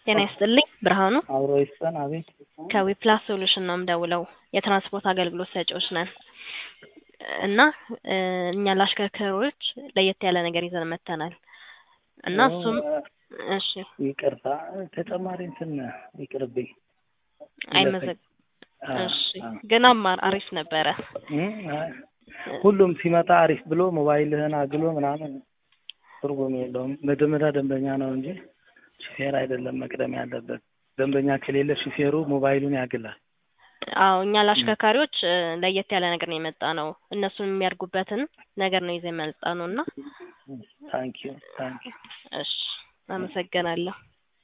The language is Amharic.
ጤና ይስጥልኝ ብርሃኑ አብሮ ይስጠን። አቤት። ከዊፕላስ ሶሉሽን ነው የምደውለው የትራንስፖርት አገልግሎት ሰጪዎች ነን እና እኛ ለአሽከርካሪዎች ለየት ያለ ነገር ይዘን መጥተናል እና እሱም እሺ ይቅርታ ተጨማሪ እንትን ይቅርብኝ። እሺ ግን አሪፍ ነበረ። ሁሉም ሲመጣ አሪፍ ብሎ ሞባይልህን አግሎ ምናምን ትርጉም የለውም። መደመዳ ደንበኛ ነው እንጂ ሹፌር አይደለም መቅደም ያለበት። ደንበኛ ከሌለ ሹፌሩ ሞባይሉን ያግላል። አዎ እኛ ለአሽከርካሪዎች ለየት ያለ ነገር ነው የመጣነው። እነሱን የሚያርጉበትን ነገር ነው ይዘን የመጣነውና ታንኪዩ። እሺ አመሰግናለሁ።